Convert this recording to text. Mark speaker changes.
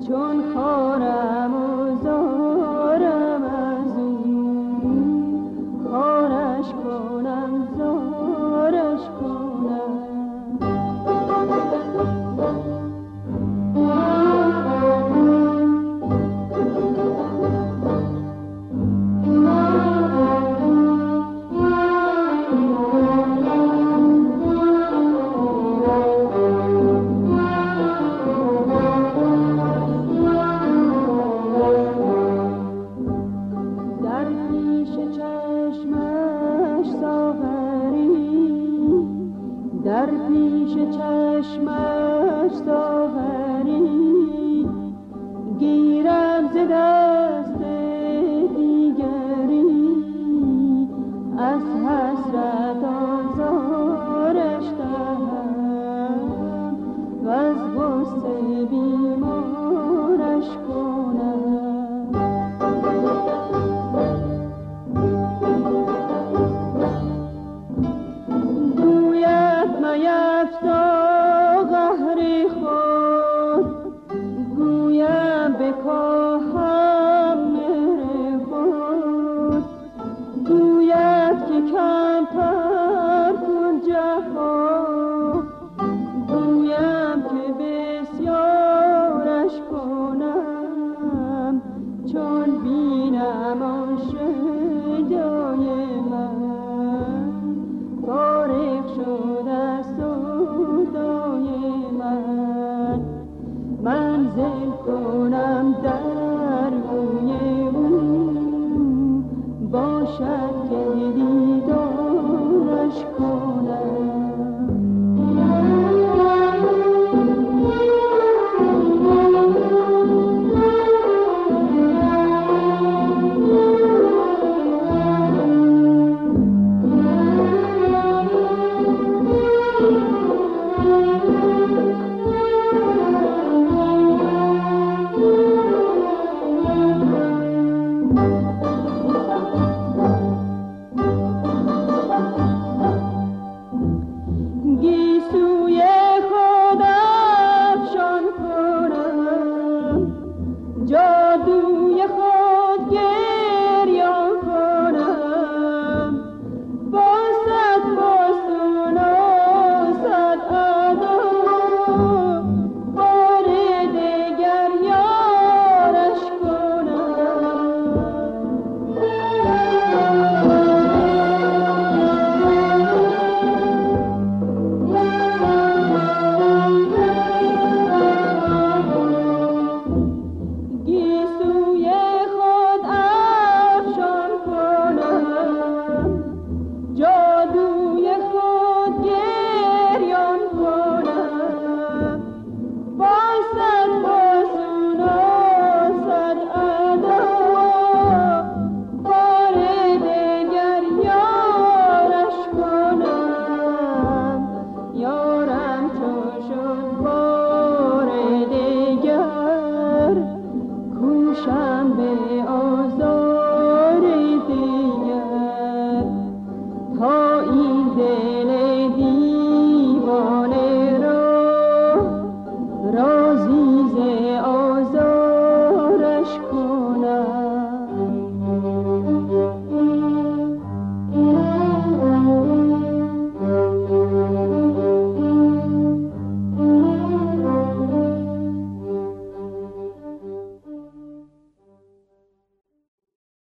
Speaker 1: چون خارم و زارم از او، خارش کنم زارش کنم. در پیش چشمش ساغری، گیرم ز دست دیگری، از حسرت آزارش دهم وز غصه بیمارش کنم. میفتا قهر خود، گویم بکاهم مهر خود، گوید که کمتر کن جفا، گویم که بسیارش کنم، چون بینم آن شیدای من فارغ شد از سودای من. منزل کنم در روی او، باشد که دیدارش کنم.